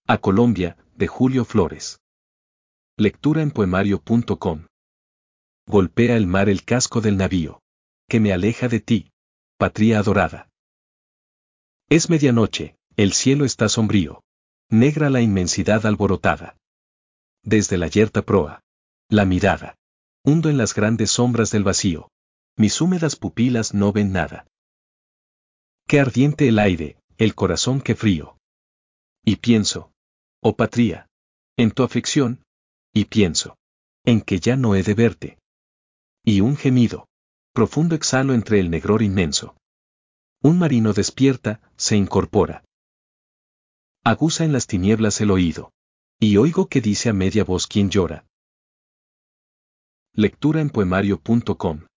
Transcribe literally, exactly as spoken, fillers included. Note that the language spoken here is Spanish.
A Colombia, de Julio Flores. Lectura en poemario punto com. Golpea el mar el casco del navío, que me aleja de ti, patria adorada. Es medianoche, el cielo está sombrío, negra la inmensidad alborotada. Desde la yerta proa, la mirada, hundo en las grandes sombras del vacío, mis húmedas pupilas no ven nada. Qué ardiente el aire, el corazón qué frío. Y pienso, oh patria, en tu aflicción, y pienso, en que ya no he de verte. Y un gemido, profundo exhalo entre el negror inmenso. Un marino despierta, se incorpora. Aguza en las tinieblas el oído, y oigo que dice a media voz quien llora. Lectura en poemario punto com.